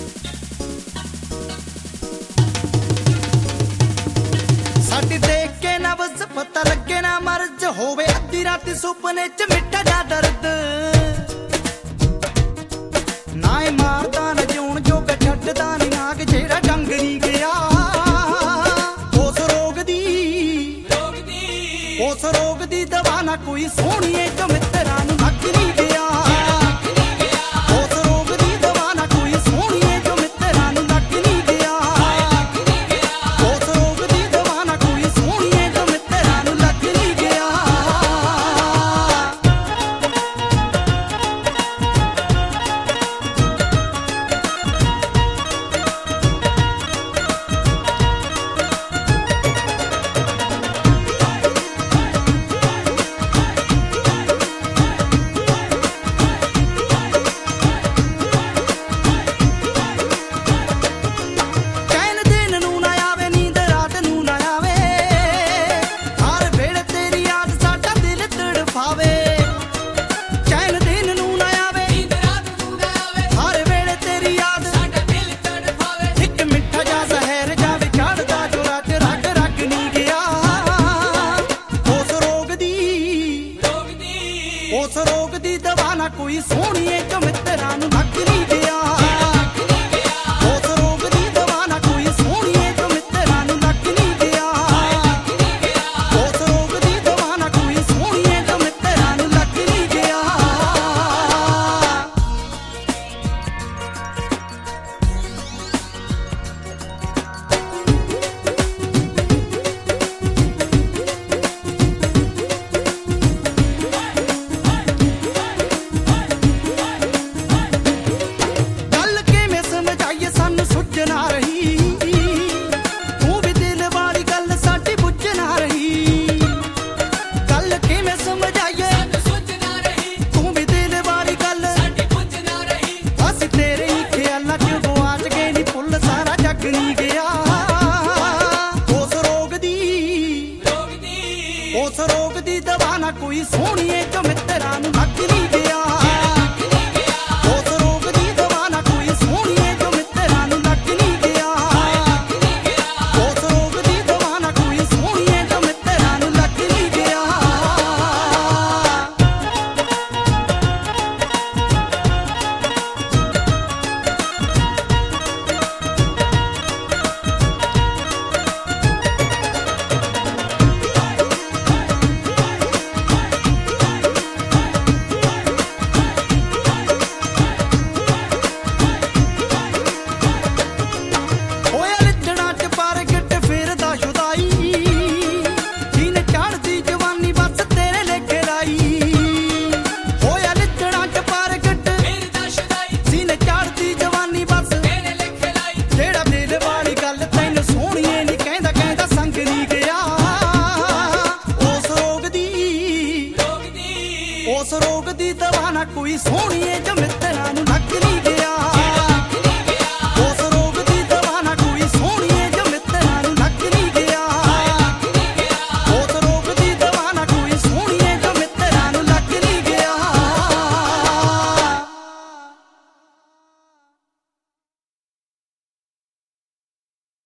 साडी देख के नब्ज़ पता लगे ना मर्ज होवे अद्धी राती सुपने च मिठा जा दर्द ना ए मारदा न जून जो के छड्डदा नी नाग जेड़ा डंग नी गया उस रोग दी दवा ना कोई सोहणीए जो मित्तरां नूं लग नी गया उस रोग दी दवा ना कोई सोहणीए जो मित्तरां नूं लग नी गया उस रोग दी दवा ना कोई सोहणीए जो मित्तरां नूं लग नी गया। उस रोग दी दवा ना कोई सोहणीए जो मित्तरां नूं लग नी गया उस रोग दी दवा ना कोई सोहणीए जो मित्तरां नूं लग नी गया उस रोग दी दवा ना कोई सोहणीए जो मित्तरां नूं लग नी गया। उस रोग दी दवा ना कोई सोहणीए जो मित्तरां नूं लग नी गया उस रोग दी दवा ना कोई सोहणीए जो मित्तरां नूं लग नी गया उस रोग दी दवा ना कोई सोहणीए जो मित्तरां नूं लग नी गया। उस रोग दी दवा ना कोई सोहणी